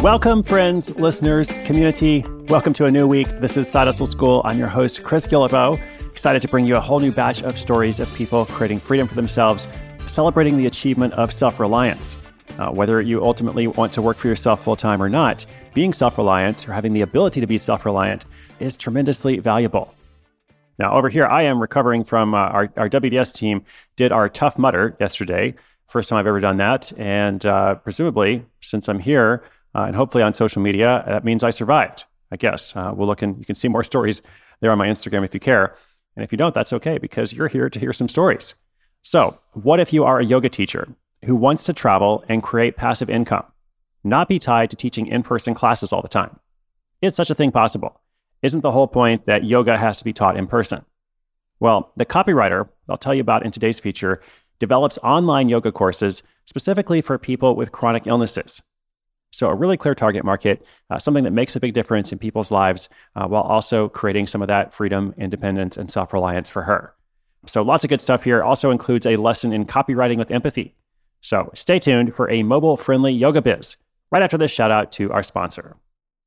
Welcome, friends, listeners, community. Welcome to a new week. This is Side Hustle School. I'm your host, Chris Guillebeau. Excited to bring you a whole new batch of stories of people creating freedom for themselves, celebrating the achievement of self-reliance. Whether you ultimately want to work for yourself full-time or not, being self-reliant or having the ability to be self-reliant is tremendously valuable. Now, over here, I am recovering from our WDS team did our Tough Mudder yesterday. First time I've ever done that. And presumably, since I'm here, and hopefully on social media, that means I survived, I guess. We'll look and you can see more stories there on my Instagram if you care. And if you don't, that's okay, because you're here to hear some stories. So what if you are a yoga teacher who wants to travel and create passive income, not be tied to teaching in-person classes all the time? Is such a thing possible? Isn't the whole point that yoga has to be taught in person? Well, the copywriter I'll tell you about in today's feature develops online yoga courses specifically for people with chronic illnesses. So a really clear target market, something that makes a big difference in people's lives while also creating some of that freedom, independence, and self-reliance for her. So lots of good stuff here. Also includes a lesson in copywriting with empathy. So stay tuned for a mobile-friendly yoga biz right after this shout out to our sponsor.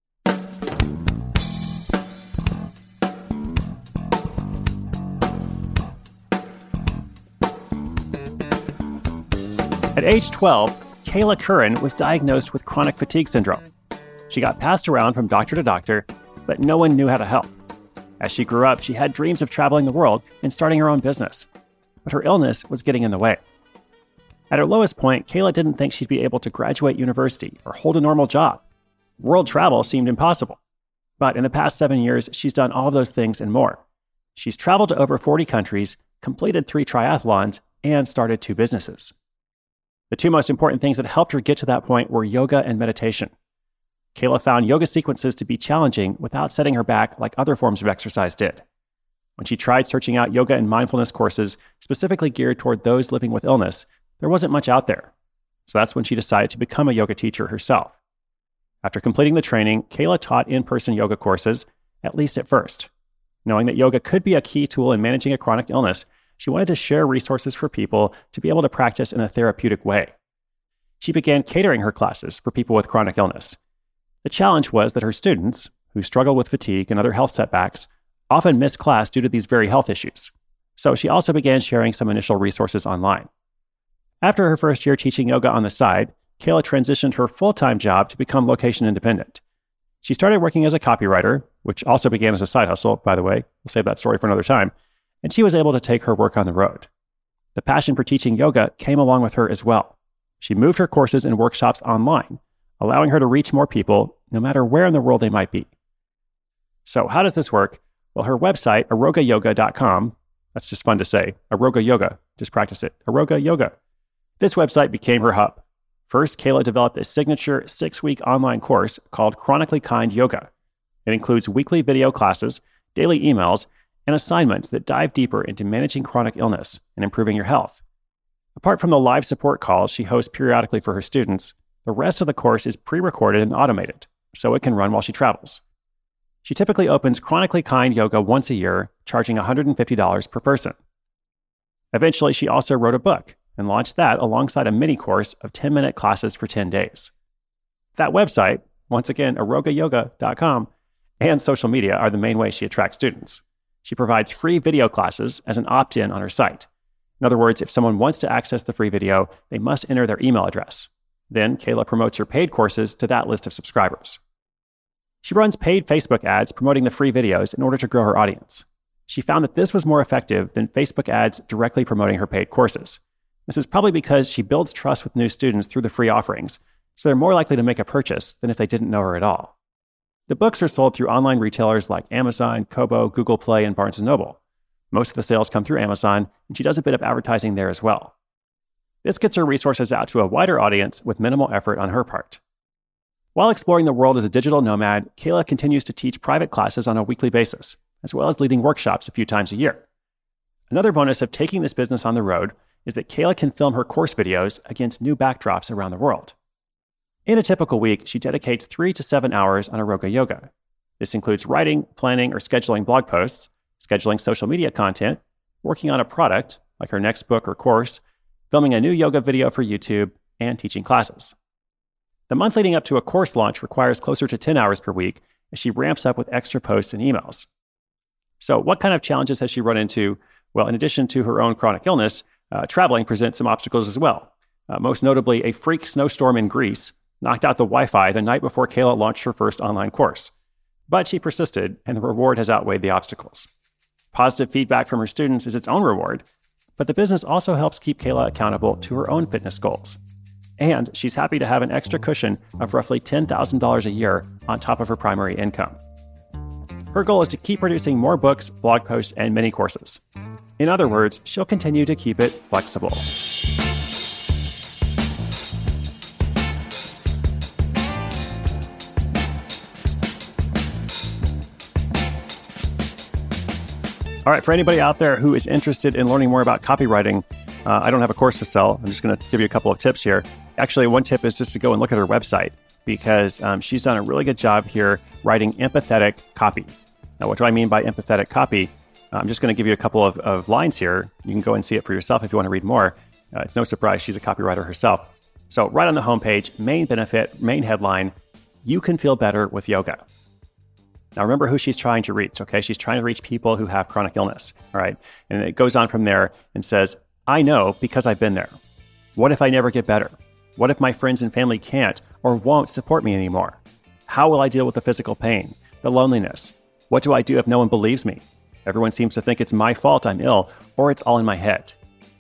At age 12, Kayla Curran was diagnosed with chronic fatigue syndrome. She got passed around from doctor to doctor, but no one knew how to help. As she grew up, she had dreams of traveling the world and starting her own business, but her illness was getting in the way. At her lowest point, Kayla didn't think she'd be able to graduate university or hold a normal job. World travel seemed impossible. But in the past 7 years, she's done all of those things and more. She's traveled to over 40 countries, completed 3 triathlons, and started 2 businesses. The 2 most important things that helped her get to that point were yoga and meditation. Kayla found yoga sequences to be challenging without setting her back like other forms of exercise did. When she tried searching out yoga and mindfulness courses specifically geared toward those living with illness, there wasn't much out there. So that's when she decided to become a yoga teacher herself. After completing the training, Kayla taught in-person yoga courses, at least at first. Knowing that yoga could be a key tool in managing a chronic illness, she wanted to share resources for people to be able to practice in a therapeutic way. She began catering her classes for people with chronic illness. The challenge was that her students, who struggle with fatigue and other health setbacks, often miss class due to these very health issues. So she also began sharing some initial resources online. After her first year teaching yoga on the side, Kayla transitioned her full-time job to become location independent. She started working as a copywriter, which also began as a side hustle, by the way. We'll save that story for another time. And she was able to take her work on the road. The passion for teaching yoga came along with her as well. She moved her courses and workshops online, allowing her to reach more people, no matter where in the world they might be. So how does this work? Well, her website, arogayoga.com, that's just fun to say, Aroga Yoga, just practice it, Aroga Yoga. This website became her hub. First, Kayla developed a signature 6-week online course called Chronically Kind Yoga. It includes weekly video classes, daily emails, and assignments that dive deeper into managing chronic illness and improving your health. Apart from the live support calls she hosts periodically for her students, the rest of the course is pre-recorded and automated, so it can run while she travels. She typically opens Chronically Kind Yoga once a year, charging $150 per person. Eventually, she also wrote a book and launched that alongside a mini course of 10-minute classes for 10 days. That website, once again, arogayoga.com, and social media are the main ways she attracts students. She provides free video classes as an opt-in on her site. In other words, if someone wants to access the free video, they must enter their email address. Then Kayla promotes her paid courses to that list of subscribers. She runs paid Facebook ads promoting the free videos in order to grow her audience. She found that this was more effective than Facebook ads directly promoting her paid courses. This is probably because she builds trust with new students through the free offerings, so they're more likely to make a purchase than if they didn't know her at all. The books are sold through online retailers like Amazon, Kobo, Google Play, and Barnes & Noble. Most of the sales come through Amazon, and she does a bit of advertising there as well. This gets her resources out to a wider audience with minimal effort on her part. While exploring the world as a digital nomad, Kayla continues to teach private classes on a weekly basis, as well as leading workshops a few times a year. Another bonus of taking this business on the road is that Kayla can film her course videos against new backdrops around the world. In a typical week, she dedicates 3 to 7 hours on Aroga Yoga. This includes writing, planning, or scheduling blog posts, scheduling social media content, working on a product, like her next book or course, filming a new yoga video for YouTube, and teaching classes. The month leading up to a course launch requires closer to 10 hours per week as she ramps up with extra posts and emails. So what kind of challenges has she run into? Well, in addition to her own chronic illness, traveling presents some obstacles as well. Most notably, a freak snowstorm in Greece knocked out the Wi-Fi the night before Kayla launched her first online course. But she persisted, and the reward has outweighed the obstacles. Positive feedback from her students is its own reward, but the business also helps keep Kayla accountable to her own fitness goals. And she's happy to have an extra cushion of roughly $10,000 a year on top of her primary income. Her goal is to keep producing more books, blog posts, and mini courses. In other words, she'll continue to keep it flexible. All right, for anybody out there who is interested in learning more about copywriting, I don't have a course to sell. I'm just going to give you a couple of tips here. Actually, one tip is just to go and look at her website because she's done a really good job here writing empathetic copy. Now, what do I mean by empathetic copy? I'm just going to give you a couple of lines here. You can go and see it for yourself if you want to read more. It's no surprise she's a copywriter herself. So right on the homepage, main benefit, main headline, you can feel better with yoga. Now, remember who she's trying to reach, okay? She's trying to reach people who have chronic illness, all right? And it goes on from there and says, I know because I've been there. What if I never get better? What if my friends and family can't or won't support me anymore? How will I deal with the physical pain, the loneliness? What do I do if no one believes me? Everyone seems to think it's my fault I'm ill or it's all in my head.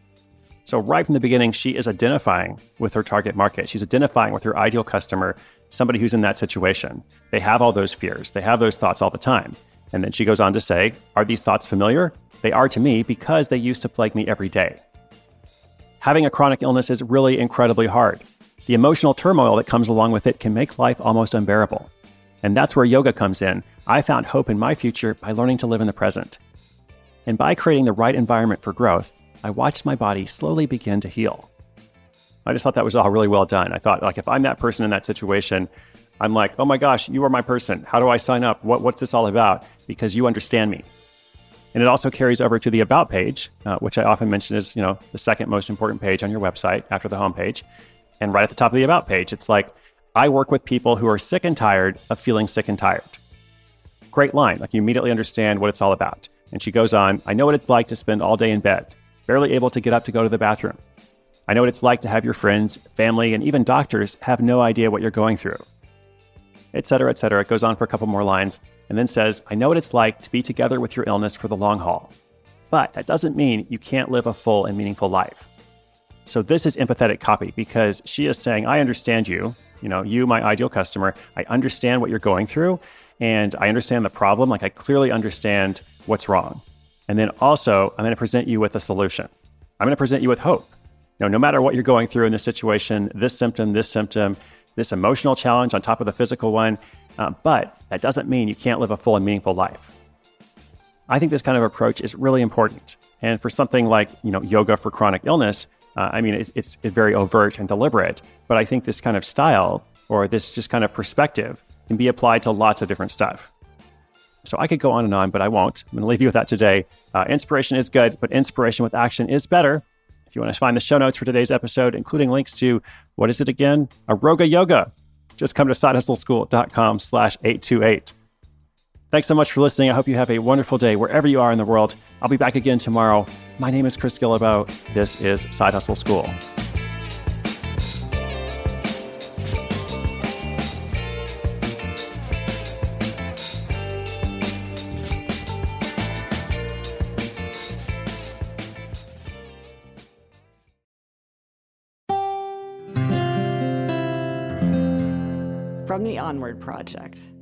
So right from the beginning, she is identifying with her target market. She's identifying with her ideal customer, somebody who's in that situation. They have all those fears. They have those thoughts all the time. And then she goes on to say, are these thoughts familiar? They are to me because they used to plague me every day. Having a chronic illness is really incredibly hard. The emotional turmoil that comes along with it can make life almost unbearable. And that's where yoga comes in. I found hope in my future by learning to live in the present. And by creating the right environment for growth, I watched my body slowly begin to heal. I just thought that was all really well done. I thought, like, if I'm that person in that situation, I'm like, oh my gosh, you are my person. How do I sign up? What's this all about? Because you understand me. And it also carries over to the About page, which I often mention is, the second most important page on your website after the homepage. And right at the top of the About page, it's like, I work with people who are sick and tired of feeling sick and tired. Great line. Like, you immediately understand what it's all about. And she goes on, I know what it's like to spend all day in bed, barely able to get up to go to the bathroom. I know what it's like to have your friends, family, and even doctors have no idea what you're going through, et cetera, et cetera. It goes on for a couple more lines and then says, I know what it's like to be together with your illness for the long haul. But that doesn't mean you can't live a full and meaningful life. So this is empathetic copy because she is saying, I understand you, you, my ideal customer. I understand what you're going through and I understand the problem. Like, I clearly understand what's wrong. And then also, I'm going to present you with a solution. I'm going to present you with hope. No matter what you're going through in this situation, this symptom, this emotional challenge on top of the physical one, but that doesn't mean you can't live a full and meaningful life. I think this kind of approach is really important. And for something like, yoga for chronic illness, it's very overt and deliberate, but I think this kind of style or this just kind of perspective can be applied to lots of different stuff. So I could go on, but I won't. I'm going to leave you with that today. Inspiration is good, but inspiration with action is better. If you want to find the show notes for today's episode, including links to, what is it again? Aroga Yoga. Just come to sidehustleschool.com/828. Thanks so much for listening. I hope you have a wonderful day wherever you are in the world. I'll be back again tomorrow. My name is Chris Guillebeau. This is Side Hustle School. From the Onward Project.